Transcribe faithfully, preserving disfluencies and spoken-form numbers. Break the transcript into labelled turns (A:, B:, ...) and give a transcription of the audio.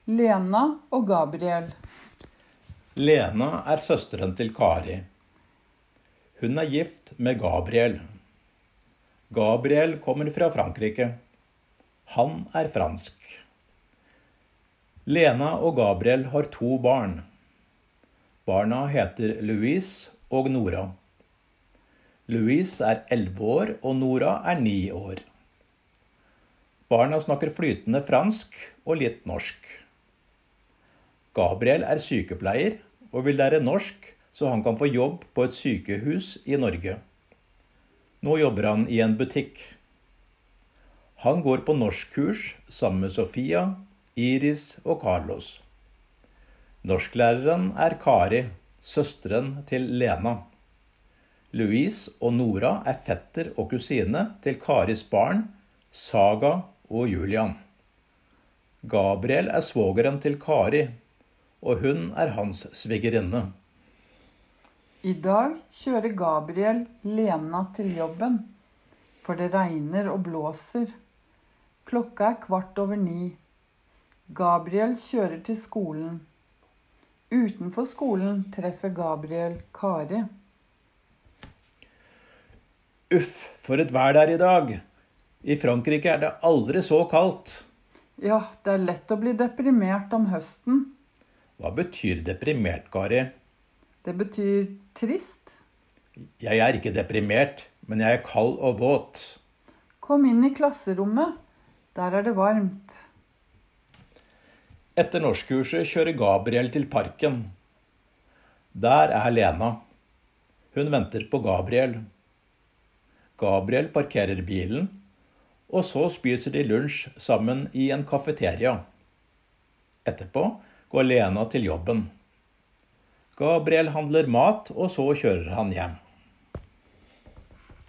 A: Lena og Gabriel.
B: Lena er søsteren til Kari. Hun er gift med Gabriel. Gabriel kommer fra Frankrike. Han er fransk. Lena og Gabriel har to barn. Barna heter Louise og Nora. Louise er elleve år og Nora er ni år. Barna snakker flytende fransk og litt norsk. Gabriel er sykepleier og vil lære norsk så han kan få jobb på et sykehus i Norge. Nå jobber han i en butikk. Han går på norskkurs sammen med Sofia, Iris og Carlos. Norsklæreren er Kari, søsteren til Lena. Louise og Nora er fetter og kusine til Karis barn, Saga og Julian. Gabriel er svogeren til Kari, og hun er hans svigerinne.
A: I dag kjører Gabriel Lena til jobben, for det regner og blåser. Klokka er kvart over ni. Gabriel kjører til skolen. Utenfor skolen treffer Gabriel Kari.
B: Uff, for et vær det er i dag. I Frankrike er det aldri så kaldt.
A: Ja, det er lett å bli deprimert om høsten.
B: Hva betyr deprimert, Kari?
A: Det betyr trist.
B: Jeg er ikke deprimert, men jeg er kald og våt.
A: Kom inn i klasserommet. Der er det varmt.
B: Etter norskkurset kjører Gabriel til parken. Der er Lena. Hun venter på Gabriel. Gabriel parkerer bilen, og så spiser de lunsj sammen i en kafeteria. Etterpå går Lena til jobben. Gabriel handler mat, og så kjører han hjem.